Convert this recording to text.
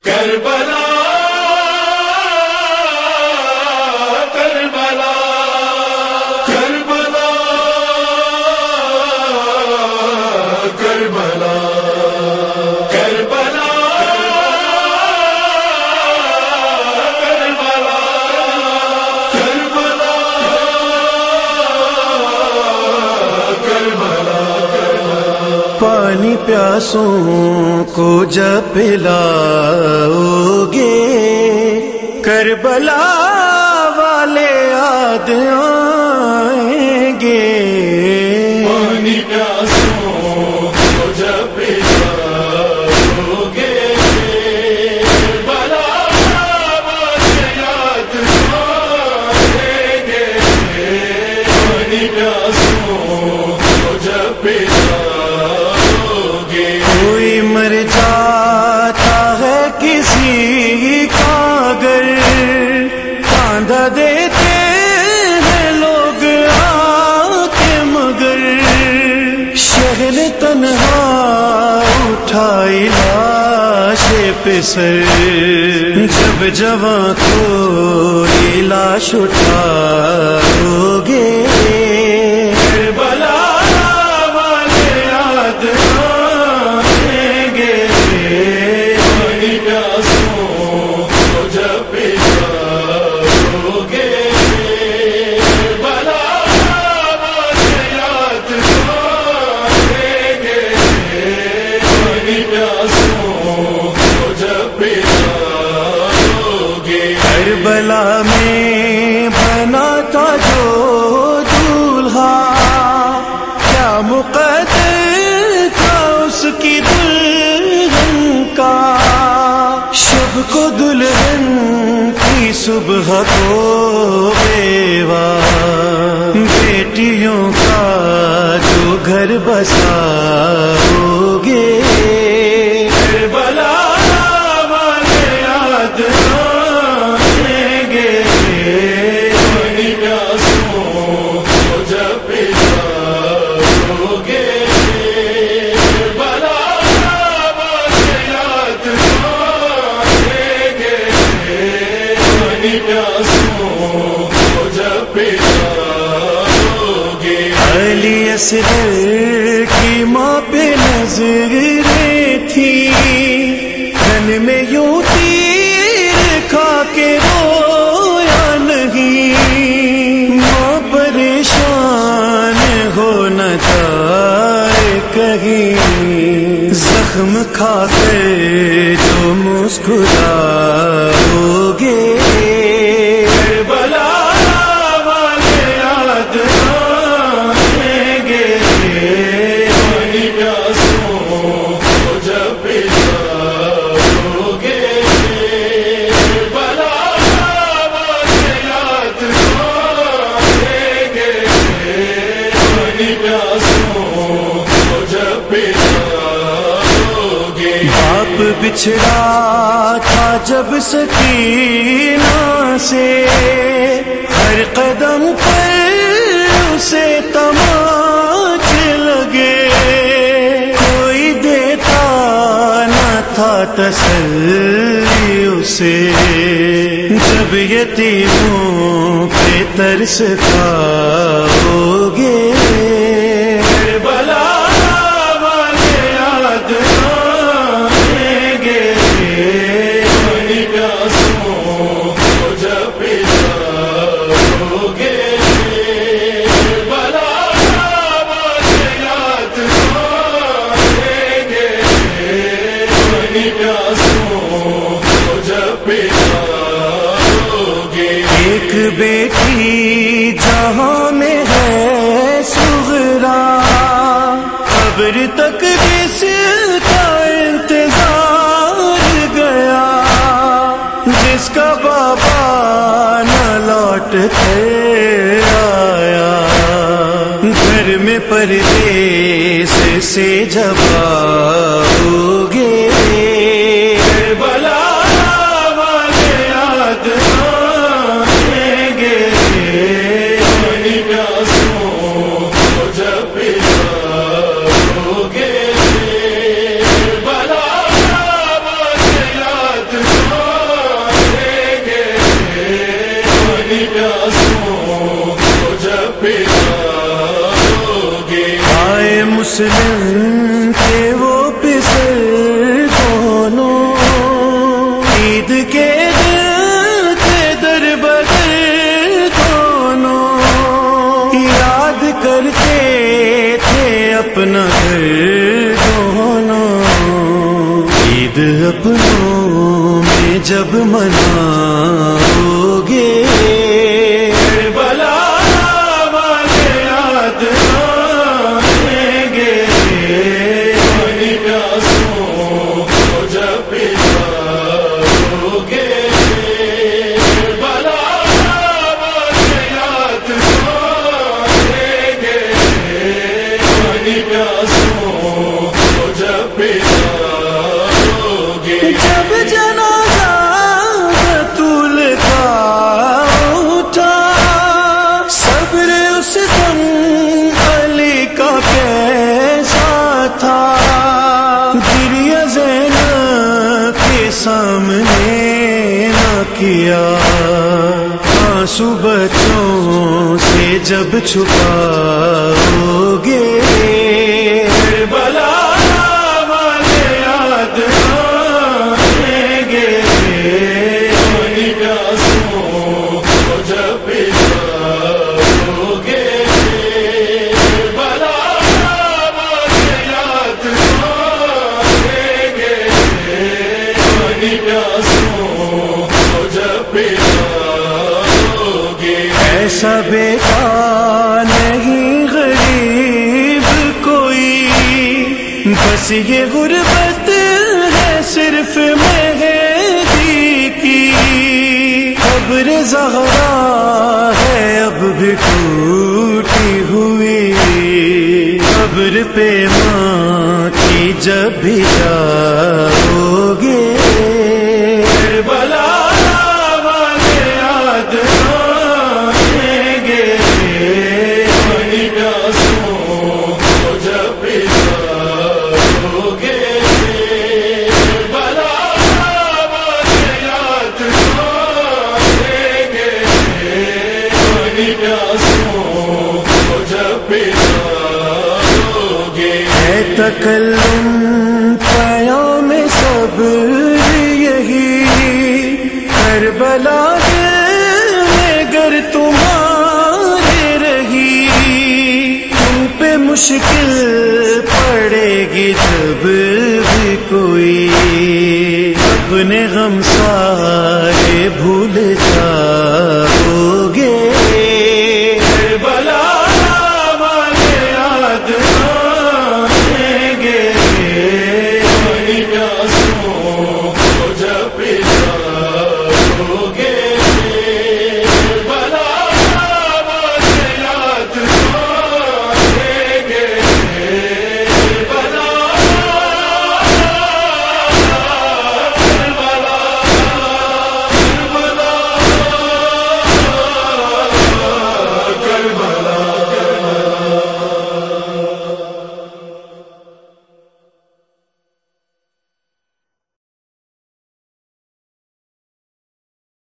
کربلا کربلا کربلا کربلا کربلا پانی پیاسوں کو جب پلاؤ گے کربلا والے یاد آئیں گے. پانی پیاسوں کو جب پلاؤ گے کربلا والے یاد آئیں گے. پانی پیاسوں کو جب کوئی مر جاتا ہے کسی کا اگر کاندھا دیتے ہیں لوگ آ کے مگر شہر تنہا اٹھائی لاش پہ سر جب جوان کوئی لاش اٹھاؤ گے کربلا کربلا میں بنا تھا جو دولہا کیا مقدر تھا اس کی دلہن کا. شب کو دلہن کی صبح کو بیوہ بیٹیوں کا جو گھر بساؤ گے کربلا والے یاد علی اصغر کی ماں پہ نظریں تھی دھن میں یوں تیر کھا کے رویا نہیں. ماں پریشان ہو نہ جائے کہیں زخم کھا کر جو مسکراؤ گے کربلا والے یاد آئیں گے. پانی پیاسوں کو جب پلاؤ گے کربلا والے یاد آئیں گے. پانی پیاسوں کو جب پلاؤ گے. باپ بچھڑا تھا جب سکینہ سے ہر قدم پر اسے تماچے لگے. کوئی دیتا نہ تھا تسلی اسے جب یتیموں پہ ترس کھاؤ گے کربلا والے یاد آئیں گے. پانی پیاسوں کو جب پلاؤ گے کربلا والے یاد آئیں گے. پانی پیاسوں کو جب پلاؤ گے. ایک بیٹی جہاں میں ہے صغرا قبر تک جس کا انتظار گیا جس کا بابا نہ لوٹ کر آیا گھر میں پردیس سے جب آؤ گے کربلا والے یاد آئیں گے. پانی پیاسوں کو جب پلاؤ گے کربلا والے یاد مسلم کے وہ پسر دونوں عید کے دل تھے در بدر دونوں یاد کرتے تھے اپنا گھر دونوں عید اپنوں میں جب مناؤگے جب جنازہ بطول کا اٹھا صبر اس دم علی کا کیسا تھا گریہ زینب کے سامنے نہ کیا آنسو بچوں سے جب چھپاؤگے ایسا بیکار نہیں غریب کوئی بس یہ غربت ہے صرف مہدی کی قبر زہرا ہے اب بھی ٹوٹی ہوئی قبر پہ ماں کی جب بھی جاؤگے تکلم قیام صبر یہی کربلا میں گر تمہارے رہی تم پہ مشکل پڑے گی جب بھی کوئی اپنے غم سارے بھول جاؤ